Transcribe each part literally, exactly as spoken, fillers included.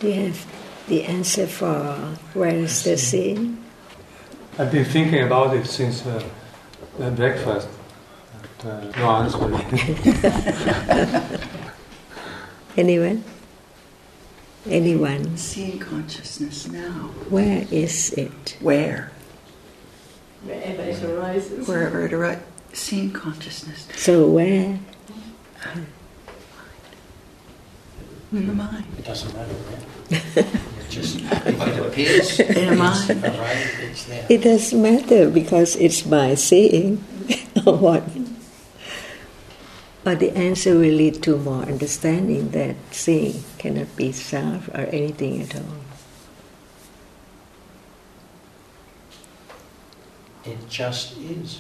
Do you have the answer for where is the seeing? I've been thinking about it since uh, uh, breakfast. But, uh, no answer. Anyone? Anyone? Seeing consciousness now. Where is it? Where? Wherever it arises. Wherever it arises. Seeing consciousness. So where? In the mind. It doesn't matter where. It just if it appears in a mind. It's there. It doesn't matter because it's my seeing. Or what? But the answer will lead to more understanding that seeing cannot be self or anything at all. It just is.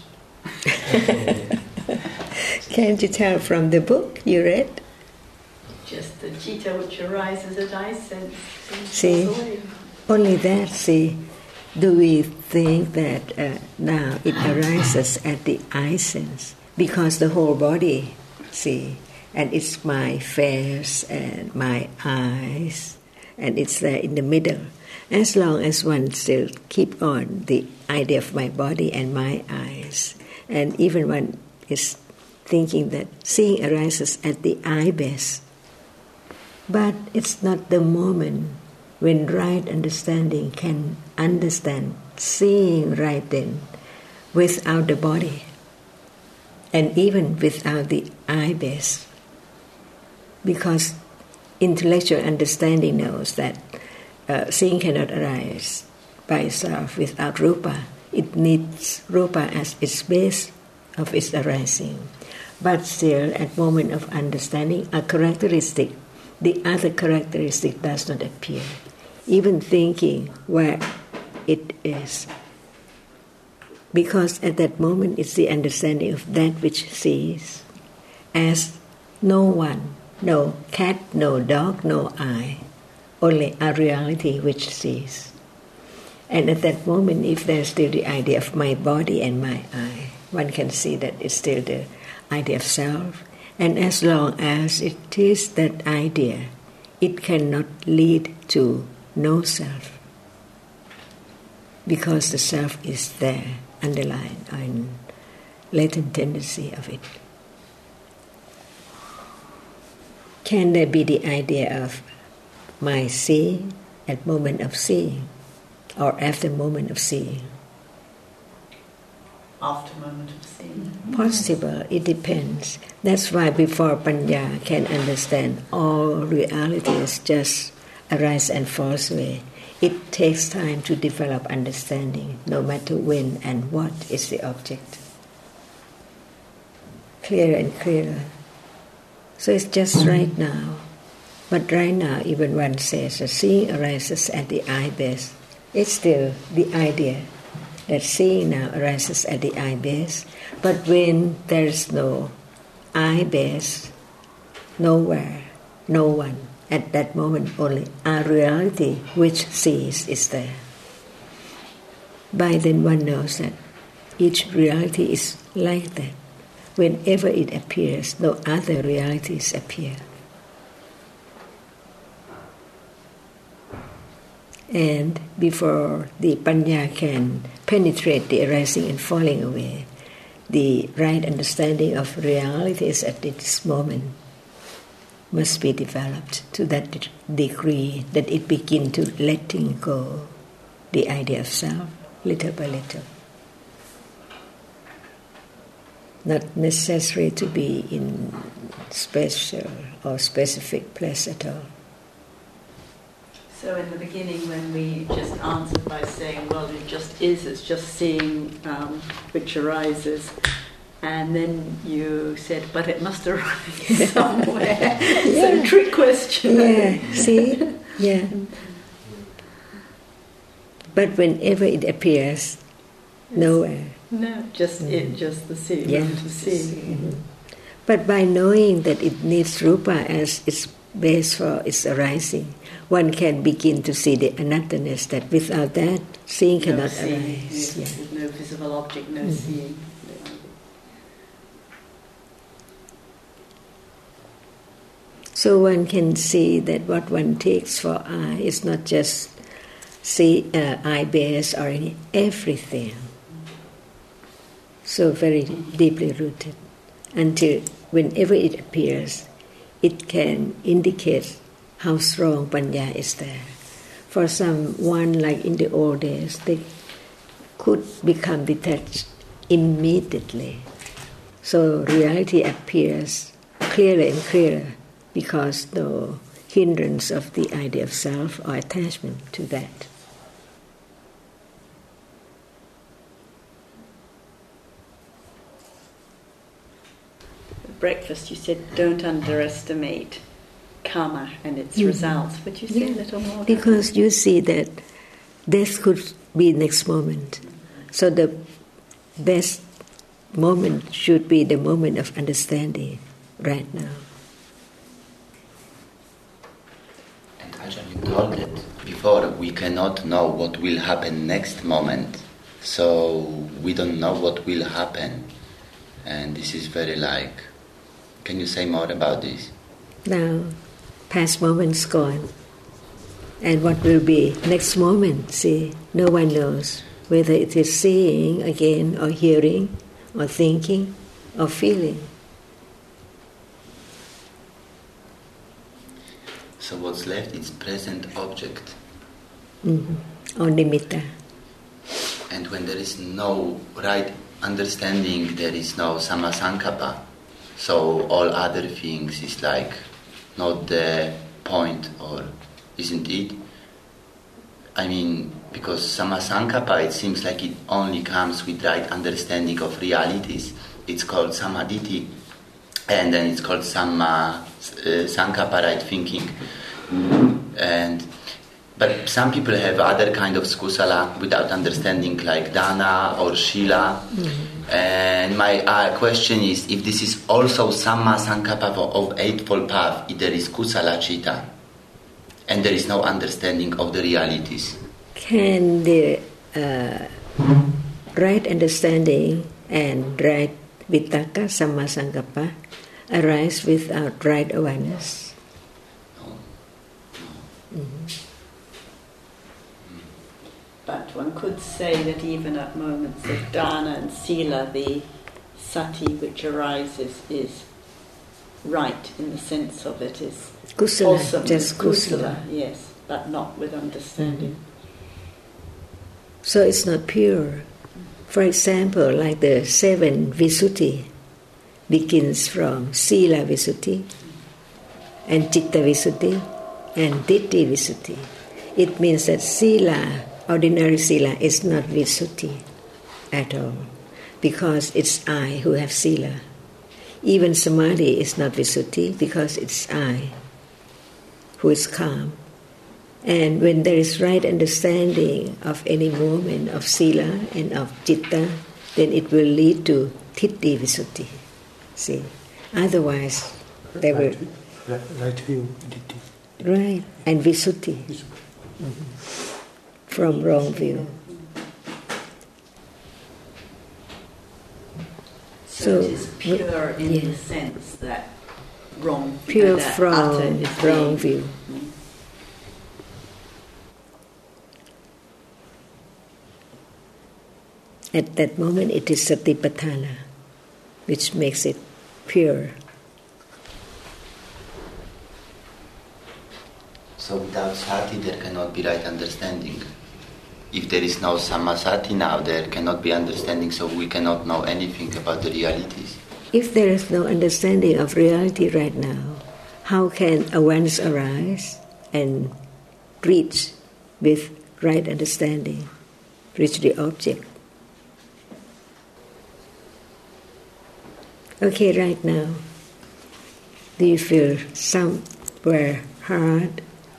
Can't you tell from the book you read? Just the citta which arises at eye sense. See, only that, see, do we think that uh, now it arises at the eye sense? Because the whole body, see, and it's my face and my eyes, and it's there in the middle. As long as one still keep on the idea of my body and my eyes, and even one is thinking that seeing arises at the eye base, but it's not the moment when right understanding can understand seeing right then without the body and even without the eye base. Because intellectual understanding knows that uh, seeing cannot arise by itself without rupa. It needs rupa as its base of its arising. But still, at moment of understanding, a characteristic, the other characteristic does not appear. Even thinking where it is. Because at that moment it's the understanding of that which sees as no one, no cat, no dog, no I, only a reality which sees. And at that moment, if there's still the idea of my body and my I, one can see that it's still the idea of self. And as long as it is that idea, it cannot lead to no self. Because the self is there, underlying and latent tendency of it. Can there be the idea of my seeing at moment of seeing or after moment of seeing? After moment of seeing. Possible, it depends. That's why before Panya can understand all realities just arise and falls away, it takes time to develop understanding, no matter when and what is the object. Clearer and clearer. So it's just right now. But right now, even one says that seeing arises at the eye base, it's still the idea that seeing now arises at the eye base. But when there's no eye base, nowhere, no one, at that moment only a reality which sees is there. By then one knows that each reality is like that. Whenever it appears, no other realities appear. And before the Panya can penetrate the arising and falling away, the right understanding of realities at this moment must be developed to that degree that it begin to letting go the idea of self little by little. Not necessary to be in special or specific place at all. So in the beginning when we just answered by saying, well, it just is, it's just seeing um, which arises, and then you said, but it must arise somewhere. Yeah. So trick question. Yeah, see? Yeah. But whenever it appears, nowhere. No, just mm. it, just the seeing, yeah. to see. Mm-hmm. But by knowing that it needs rupa as its base for its arising, one can begin to see the anatterness that without that, seeing no cannot seeing, arise. Yes, yeah. No visible object, no mm-hmm. seeing. So one can see that what one takes for I is not just see uh, I base or any, everything. So very deeply rooted, until whenever it appears, it can indicate how strong panya is there. For someone like in the old days, they could become detached immediately. So reality appears clearer and clearer because no hindrance of the idea of self or attachment to that. Breakfast, you said don't underestimate karma and its Mm-hmm. results. Would you say Yeah. a little more about Because you see that death could be next moment. So the best moment should be the moment of understanding right now. And Ajahn, you told that before we cannot know what will happen next moment, so we don't know what will happen. And this is very like, can you say more about this? Now, past moment's gone. And what will be next moment, see, no one knows whether it is seeing again or hearing or thinking or feeling. So what's left is present object. Mm-hmm. Or nimitta. And when there is no right understanding, there is no sammasankappa. So all other things is like not the point, or isn't it? I mean, because sammasankappa, it seems like it only comes with right understanding of realities. It's called samaditi, and then it's called samma uh, sankappa, right thinking. And but some people have other kind of kusala without understanding, like dana or shila. Mm-hmm. And my uh, question is, if this is also samma sankappa of Eightfold Path, if there is kusala chitta, and there is no understanding of the realities. Can the uh, right understanding and right vitakka, samma sankappa, arise without right awareness? No. No. Mm-hmm. But one could say that even at moments of dana and sila, the sati which arises is right in the sense of it is Kusala, wholesome, just kusala. yes, but not with understanding. Mm-hmm. So it's not pure. For example, like the seven Visuddhi begins from Sila Visuddhi and Citta Visuddhi and Ditti Visuddhi. It means that Sila, ordinary Sila, is not Visuddhi at all, because it's I who have Sila. Even Samadhi is not Visuddhi, because it's I who is calm. And when there is right understanding of any moment of Sila and of Citta, then it will lead to Thitti Visuddhi. See, otherwise there will... Right, right view, Right, and Visuddhi. Mm-hmm. From wrong view. So, So, it is pure in yeah. the sense that wrong Pure uh, that from utter is wrong being- view. Mm. At that moment it is Satipatthana, which makes it pure. So without sati there cannot be right understanding. If there is no sammasati now, there cannot be understanding, so we cannot know anything about the realities. If there is no understanding of reality right now, how can awareness arise and reach with right understanding, reach the object? Okay, right now, do you feel somewhere hard,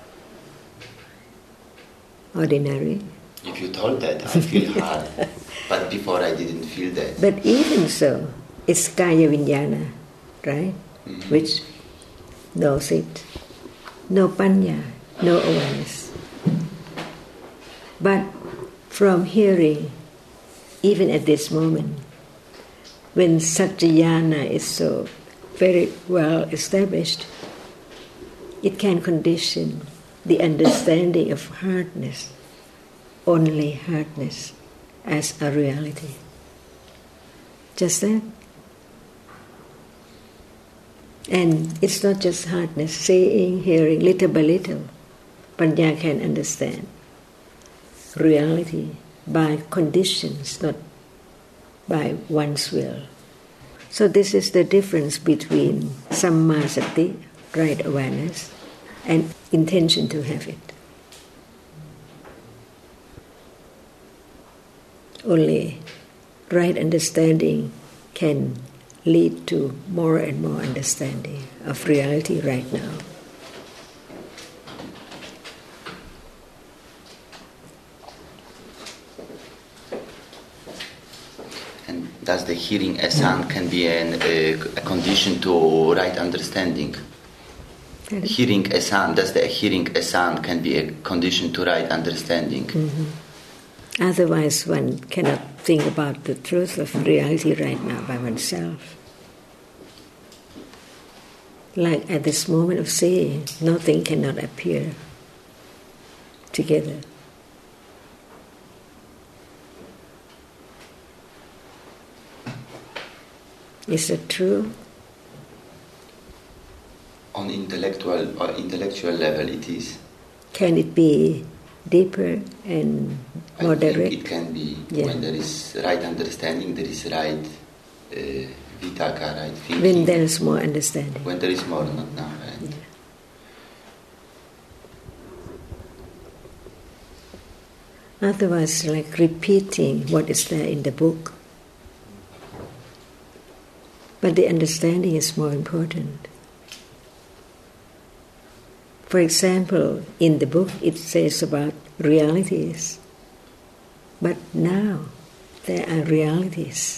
ordinary? If you told that, I feel hard. But before I didn't feel that. But even so, it's Kaya Vijnana, right? Mm-hmm. Which knows it. No panya, no awareness. But from hearing, even at this moment, when Satyayana is so very well established, It can condition the understanding of hardness, only hardness, as a reality. Just that. And it's not just hardness, seeing, hearing, little by little. Panya can understand reality by conditions, not by one's will. So this is the difference between Sammasati, right awareness, and intention to have it. Only right understanding can lead to more and more understanding of reality right now. And does the hearing a sound can be an, a, a condition to right understanding? Pardon? Hearing a sound, does the hearing a sound can be a condition to right understanding? Mm-hmm. Otherwise one cannot think about the truth of reality right now by oneself. Like at this moment of seeing, nothing cannot appear together. Is it true? On intellectual or intellectual level it is. Can it be deeper and more I think direct? it can be. Yeah. When there is right understanding, there is right uh, vitaka, right thinking. When there is more understanding. When there is more, not now. Right? Yeah. Otherwise, like repeating what is there in the book. But the understanding is more important. For example, in the book it says about realities. But now there are realities.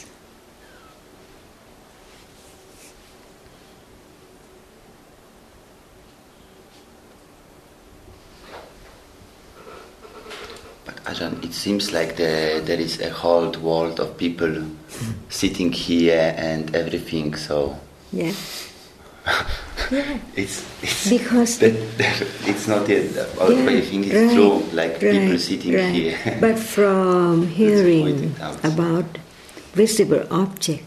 But Ajahn, it seems like the, there is a whole world of people sitting here and everything, so... Yeah. Yeah. It's, it's Because that, that, it's not yet, or yeah, I think it's right, true, like right, people sitting right. here. But from hearing pointed out. about visible object,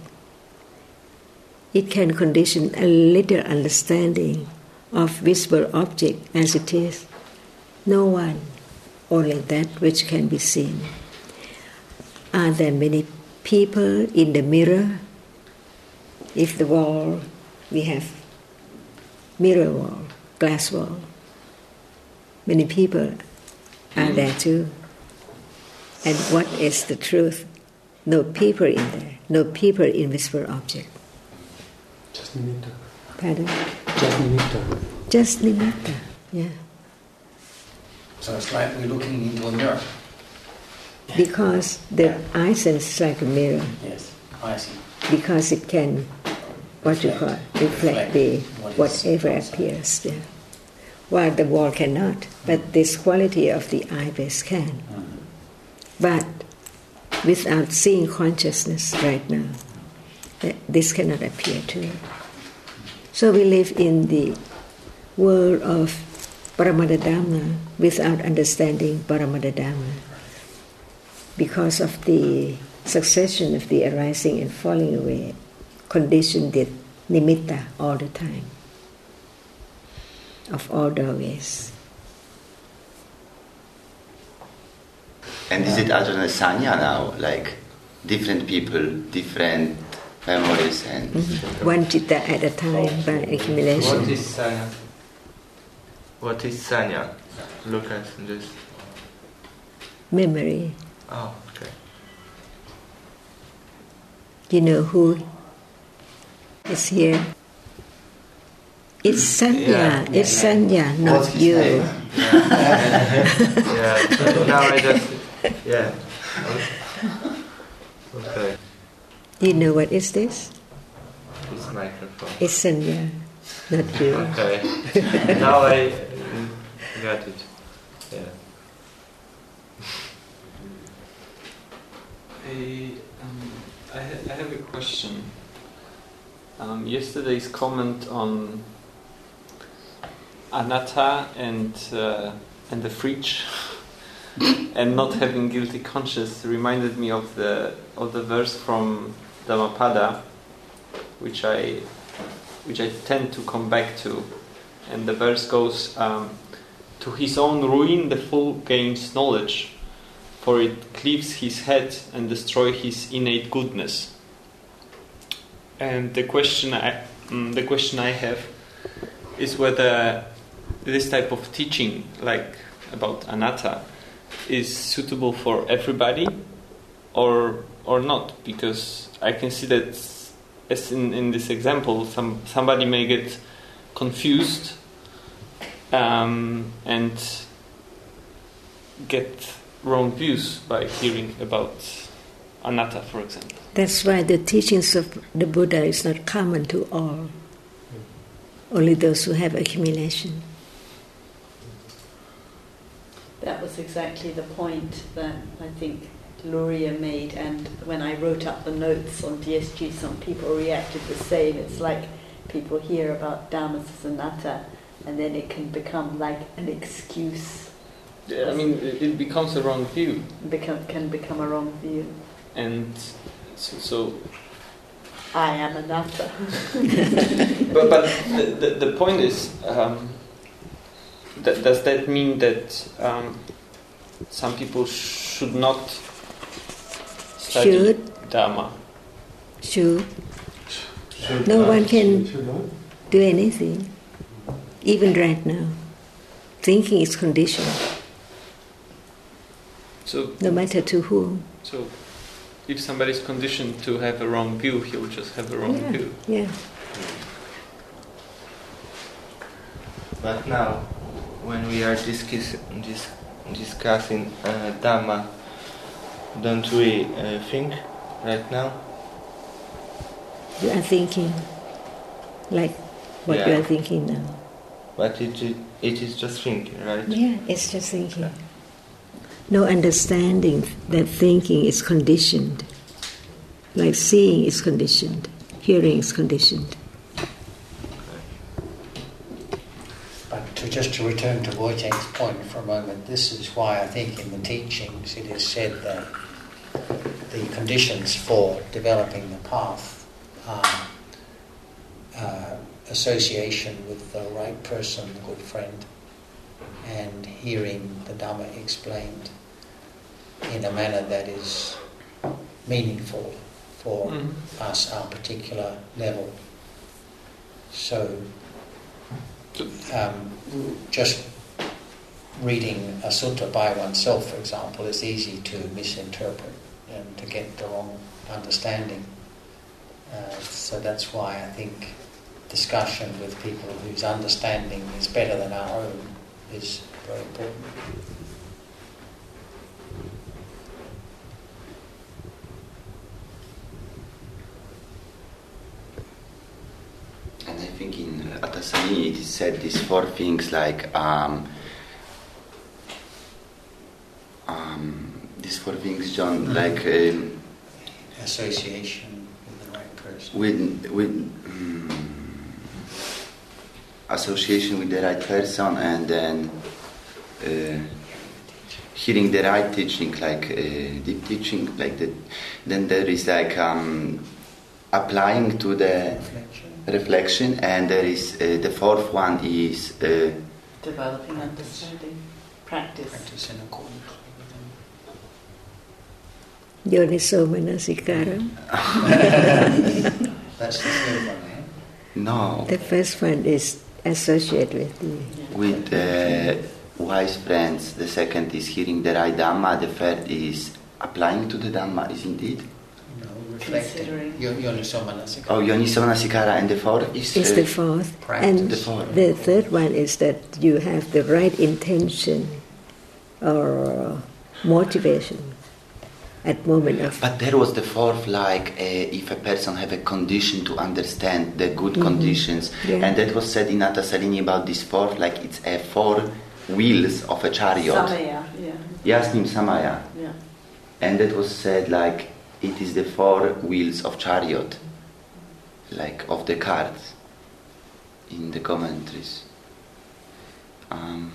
it can condition a little understanding of visible object as it is. No one, only that which can be seen. Are there many people in the mirror? If the wall, we have mirror wall, glass wall. Many people are there too. And what is the truth? No people in there, no people in visible object. Just nimitta. Pardon? Just nimitta. Just nimitta, yeah. So it's like we're looking into a mirror. Because the eye sense is like a mirror, Yes, I see. because it can, what you call, reflect the whatever appears there. While the wall cannot, but this quality of the eye base can. But without seeing consciousness right now, this cannot appear to you. So we live in the world of Paramada Dhamma without understanding Paramada Dhamma. Because of the succession of the arising and falling away, conditioned the nimitta all the time, of all the ways. And is it Ajahn Sanya now? Like different people, different memories and... Mm-hmm. One citta at a time by accumulation. What is sanya? What is sanya? Look at this. Memory. Oh, okay. You know who is here? It's Sanya. Yeah. It's Sanya, not What's his you. name? Yeah, so now I just... Yeah. Okay. You know what is this? This microphone. It's Sanya, not you. Okay. Now I mm, got it. Yeah. I, um, I, ha- I have a question. Um, yesterday's comment on anatta and uh, and the fridge and not having guilty conscience reminded me of the of the verse from Dhammapada, which I which I tend to come back to, and the verse goes, um, "To his own ruin the fool gains knowledge, for it cleaves his head and destroys his innate goodness." And the question I mm, the question I have is whether this type of teaching, like about anatta, is suitable for everybody or or not, because I can see that, as in, in this example, some somebody may get confused um, and get wrong views by hearing about anatta, for example. That's why the teachings of the Buddha is not common to all. Only those who have accumulation. That was exactly the point that I think Luria made, and when I wrote up the notes on D S G, some people reacted the same. It's like people hear about Dhammasanatta and then it can become like an excuse. Yeah, I mean, it, it becomes a wrong view. Become, can become a wrong view. And so... so I am anatta. but but the, the, the point is, um, that, does that mean that um, some people should not study should. Dharma? Should. Should No not. one can Should not. do anything, even right now. Thinking is conditioned, So no matter to whom. So if somebody is conditioned to have a wrong view, he'll just have a wrong Yeah. view. Yeah. But now, when we are discuss, dis, discussing uh, Dhamma, don't we uh, think right now? You are thinking like what Yeah. you are thinking now. But it, it, it is just thinking, right? Yeah, it's just thinking. No understanding that thinking is conditioned. Like seeing is conditioned, hearing is conditioned. But to, just to return to Wojciech's point for a moment, this is why I think in the teachings it is said that the conditions for developing the path are uh, association with the right person, the good friend, and hearing the Dhamma explained in a manner that is meaningful for Mm. us, our particular level. So um, just reading a sutta by oneself, for example, is easy to misinterpret and to get the wrong understanding. Uh, so that's why I think discussion with people whose understanding is better than our own is very important. And I think in Atasani it is said these four things like um, um, these four things, John, Mm-hmm. like um, Association with the right person. with with um, association with the right person, and then uh, hearing the right teaching, like uh, deep teaching, like that. Then there is like um, applying to the Reflection. reflection, and there is uh, the fourth one is uh, Developing understanding, practice. Practice in accordance with them. Yoniso manasikara. That's the third one, eh? no The first one is associate with the with uh, wise friends. The second is hearing the right Dhamma. The third is applying to the Dhamma. Is indeed. No, reflecting. Considering. Yo- Yoniso manasikara. Oh, Yoniso manasikara, and the fourth is is uh, the fourth. practice. And The fourth. the third one is that you have the right intention or motivation at moment of But there was the fourth, like uh, if a person have a condition to understand the good Mhm. conditions, Yeah. and that was said in Atta Salini about this fourth, like it's a four wheels of a chariot. Samaya, yeah. Yasnim Samaya, yeah. and that was said like it is the four wheels of chariot, like of the cart in the commentaries. Um,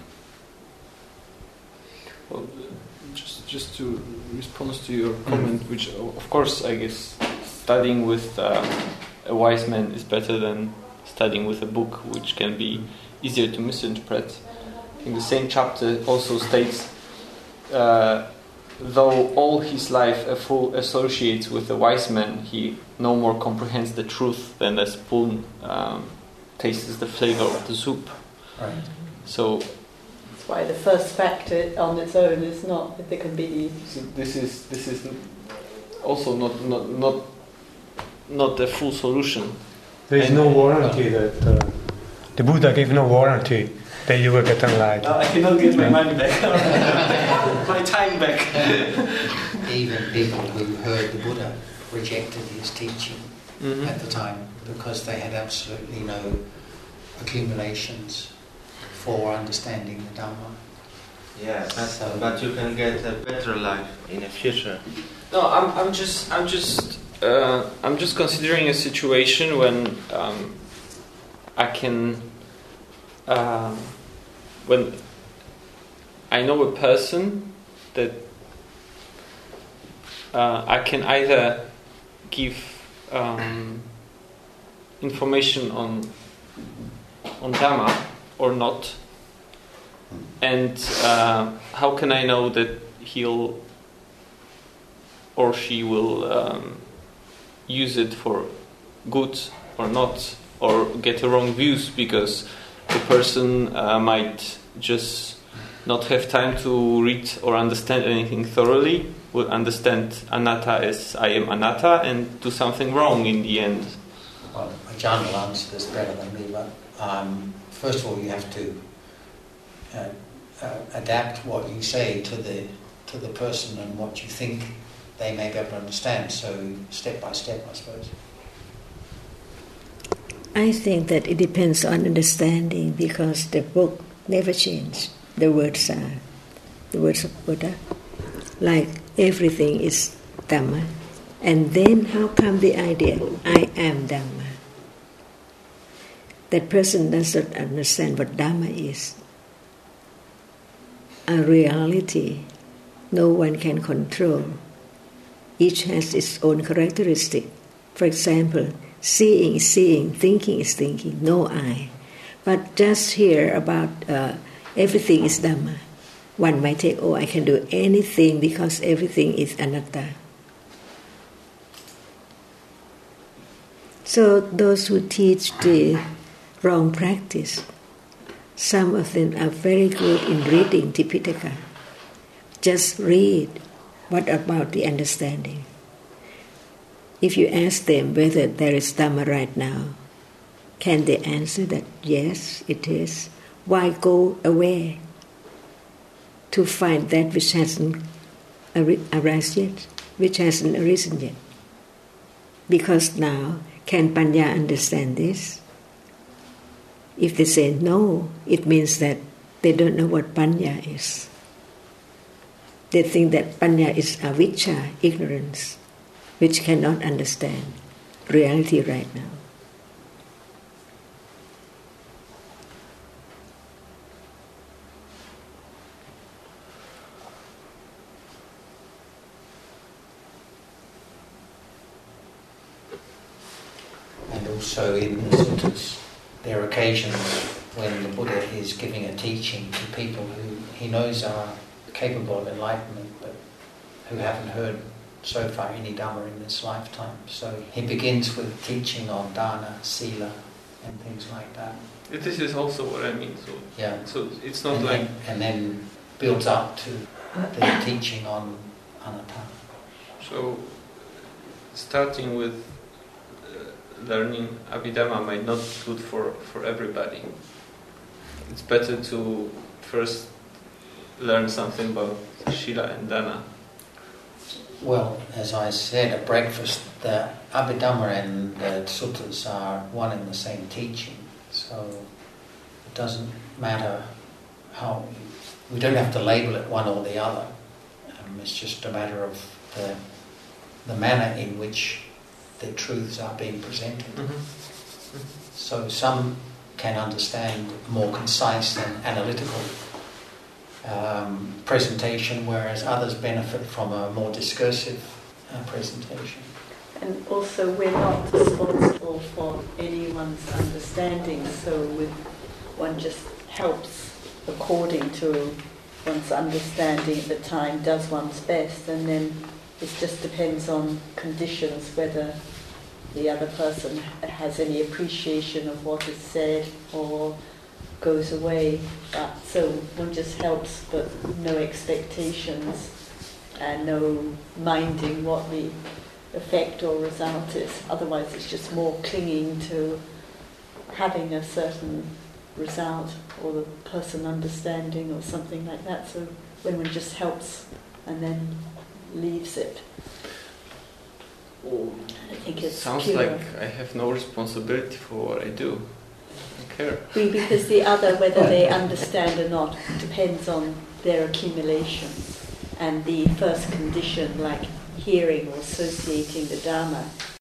Well, just just to respond to your comment, which of course I guess studying with um, a wise man is better than studying with a book, which can be easier to misinterpret. In the same chapter also states, uh, though all his life a fool associates with a wise man, he no more comprehends the truth than a spoon um, tastes the flavor of the soup. Right. So That's why the first fact on its own is not that there can be. So this is this is also not not not not the full solution. There is And- no warranty that uh, the Buddha gave no warranty that you will get enlightened. I cannot get my money back, my time back. Even people who heard the Buddha rejected his teaching Mhm. at the time because they had absolutely no accumulations for understanding the Dhamma. Yeah, but, So- but you can get a better life in the future. No, I'm I'm just I'm just uh, I'm just considering a situation when um, I can um, when I know a person that uh, I can either give um, information on on Dhamma or not, and uh, how can I know that he'll or she will um, use it for good or not, or get the wrong views because the person uh, might just not have time to read or understand anything thoroughly, will understand anatta as I am anatta and do something wrong in the end. Well, Ajahn will answer this better than me, but um, first of all, you have to uh, uh, adapt what you say to the to the person and what you think they may be able to understand. So step by step, I suppose. I think that it depends on understanding because the book never changes. The words are the words of Buddha. Like everything is Dhamma. And then how come the idea, I am Dhamma? That person doesn't understand what Dhamma is. A reality no one can control. Each has its own characteristic. For example, seeing is seeing, thinking is thinking, no I. But just hear about uh, everything is Dhamma. One might take, oh, I can do anything because everything is anatta. So those who teach the wrong practice, some of them are very good in reading Tipitaka. Just read. What about the understanding? If you ask them whether there is Dhamma right now, can they answer that yes, it is? Why go away to find that which hasn't arisen yet, which hasn't arisen yet? Because now, can Panya understand this? If they say no, it means that they don't know what Panya is. They think that Panya is avijja, ignorance, which cannot understand reality right now. And also in the suttas, there are occasions when the Buddha is giving a teaching to people who he knows are capable of enlightenment, but who haven't heard so far any Dhamma in this lifetime. So he begins with teaching on dana, sila, and things like that. This is also what I mean. So, Yeah. so it's not and, like then, and then builds up to the teaching on anatta. so. Starting with uh, learning Abhidhamma might not be good for for everybody. It's better to first learn something about Shila and Dana. Well, as I said at breakfast, the Abhidhamma and the suttas are one and the same teaching. So it doesn't matter how, we don't have to label it one or the other. Um, it's just a matter of the, the manner in which the truths are being presented. Mm-hmm. So some can understand more concise and analytical um, presentation, whereas others benefit from a more discursive uh, presentation. And also, we're not responsible for anyone's understanding, so with, one just helps according to one's understanding at the time, does one's best, and then it just depends on conditions whether the other person has any appreciation of what is said or goes away. But so one just helps, but no expectations and no minding what the effect or result is. Otherwise it's just more clinging to having a certain result or the person understanding or something like that. So when one just helps and then leaves it, I think it's Sounds pure. like I have no responsibility for what I do. I don't care. We, because the other, whether they understand or not, depends on their accumulation. And the first condition, like hearing or associating the Dharma,